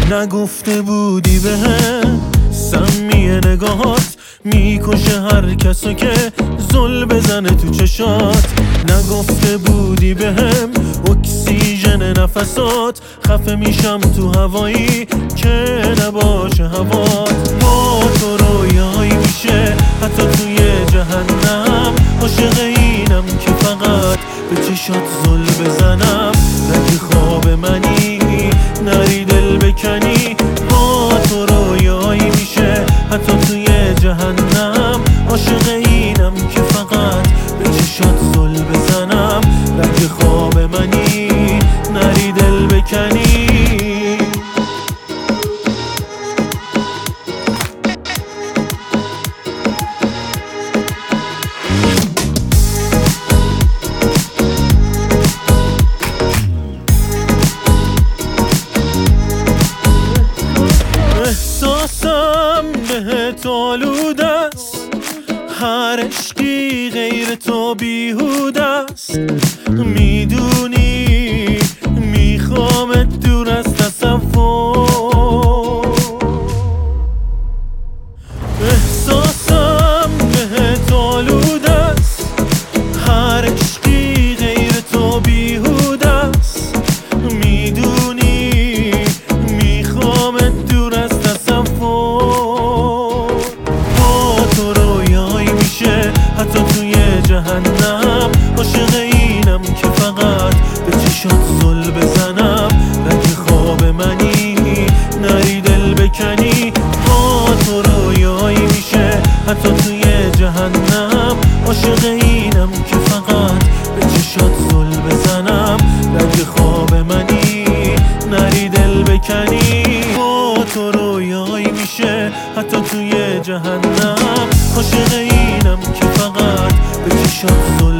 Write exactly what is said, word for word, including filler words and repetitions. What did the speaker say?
نگفته بودی بهم سمی نگاهات میکشه هر کسو که زل بزنه تو چشات. نگفته بودی بهم اکسیژن نفسات خفه میشم تو هوایی که نباشه هوات. با تو رویایی میشه حتی توی جهنم، عاشق اینم که فقط به چشات زل بزنم. نگی خواب منی نری دل بکنی، با تو رویایی میشه حتی توی جهنم، عاشق اینم که فقط به چشات زل بزنم. نگی خواب منی نری دل بکنی. احساسم بهت آلوده است، هر عشقی غیر تو بیهوده است. میدونی میخوامت دور از تصور. احساسم بهت آلوده است، هر عشقی غیر تو بیهوده است. میدونی میخوامت دور از تصور. با تو رویایی میشه حتی توی جهنم، عاشق اینم که فقط به چشات زل بزنم. نگی خواب منی نری دل بکنی، با تو رویایی میشه حتی توی جهنم، عاشق اینم که فقط به چشات زل بزنم. نگی خواب منی نری دل بکنی، با تو رویایی میشه حتی توی جهنم، عاشق اینم که فقط به چشات زل